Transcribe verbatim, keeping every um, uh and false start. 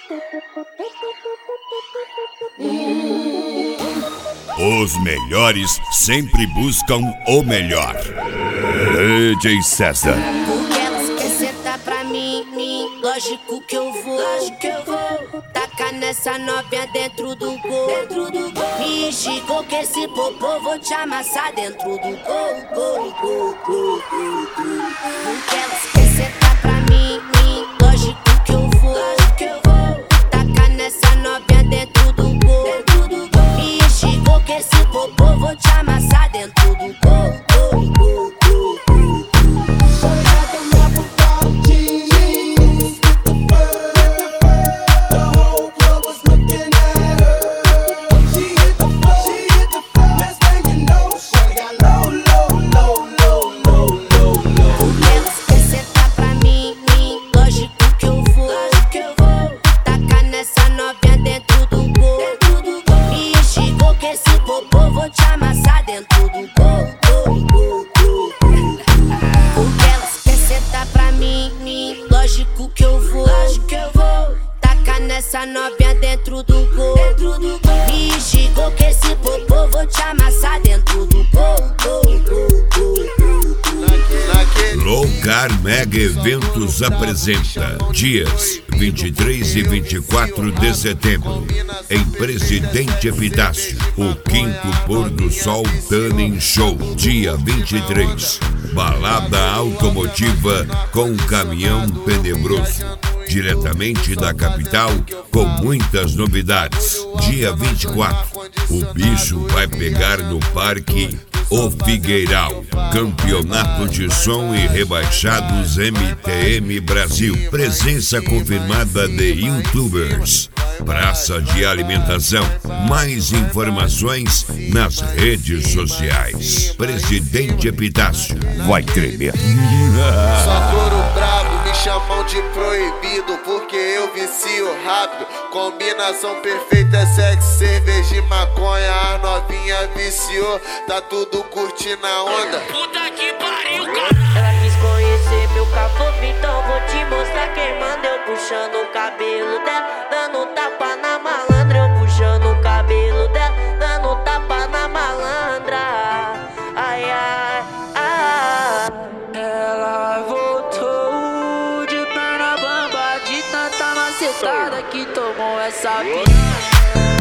Os melhores sempre buscam o melhor. D J César. Porque elas querem sentar pra mim, mim. Lógico que eu vou, lógico que eu vou. Tacar nessa novinha dentro do gol, dentro do gol. Me enxigou que esse popô vou te amassar dentro do gol, gol, gol, gol, gol, gol. Porque elas querem sentar pra mim, mim. Lógico que eu vou, lógico que eu vou. Tacar nessa novinha dentro do gol, dentro do gol. Me enxigou que esse popô vou te amassar dentro do gol, gol, gol, gol, gol. Essa novinha dentro do gol, dentro do gol. Me enxigou que esse popô vou te amassar dentro do gol, gol, gol, gol, gol. Loucar Mega Eventos apresenta dias vinte e três e vinte e quatro de setembro em Presidente Epitácio, o quinto pôr do sol Tanning Show. Dia vinte e três, balada automotiva com caminhão tenebroso, diretamente da capital, com muitas novidades. Dia vinte e quatro, o bicho vai pegar no Parque O Figueiral. Campeonato de Som e Rebaixados M T M Brasil. Presença confirmada de YouTubers. Praça de alimentação. Mais informações nas redes sociais. Presidente Epitácio. Vai tremer. Só couro brabo, me chamam de proibido, porque eu vicio rápido. Combinação perfeita é sexo, cerveja e maconha. A novinha viciou, tá tudo curtindo a onda. Puta que pariu, cara. Ela quis conhecer meu cafofo, então vou te mostrar quem manda. Eu puxando o cabelo dela, dando tapa na malandra. Eu puxando o cabelo dela, dando tapa na malandra. Ai, ai, ai. Ela voltou de perna bamba, de tanta macetada que tomou essa vida.